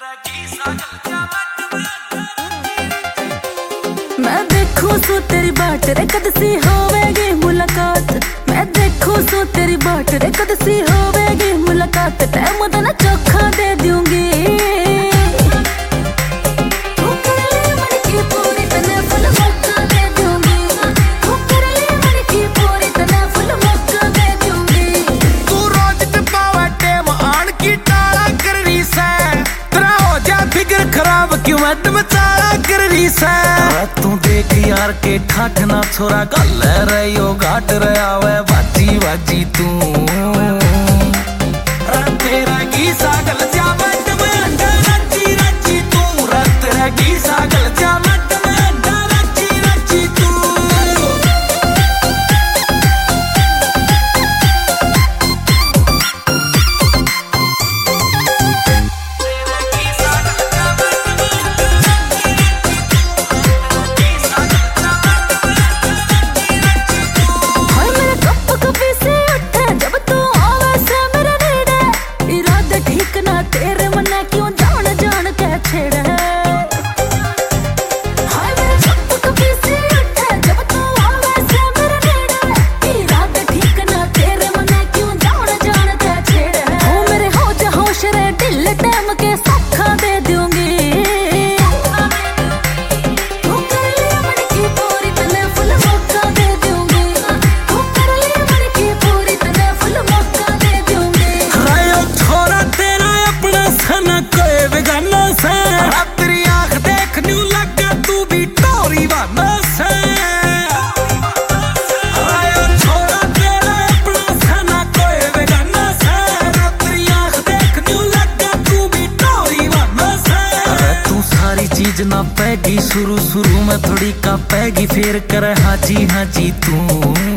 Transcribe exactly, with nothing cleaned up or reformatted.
मैं देखूं सो तेरी बाट रे कद सी होवेगी मुलाकात। मैं देखूं सो तेरी बाट रे कद सी होवेगी मुलाकात। टाइम तो ना चोखा दे दूंगी। तू देख यार के ठाठ ना छोरा गल रही घाट रहा वे बाजी बाजी तू तेरा की सागल जा मट में अंडा रची रची तू तेरा की सागल जा मट में अंडा रची रची तू। चीज ना पैगी शुरू शुरू में थोड़ी का पैगी फिर कर हाजी हाजी तू।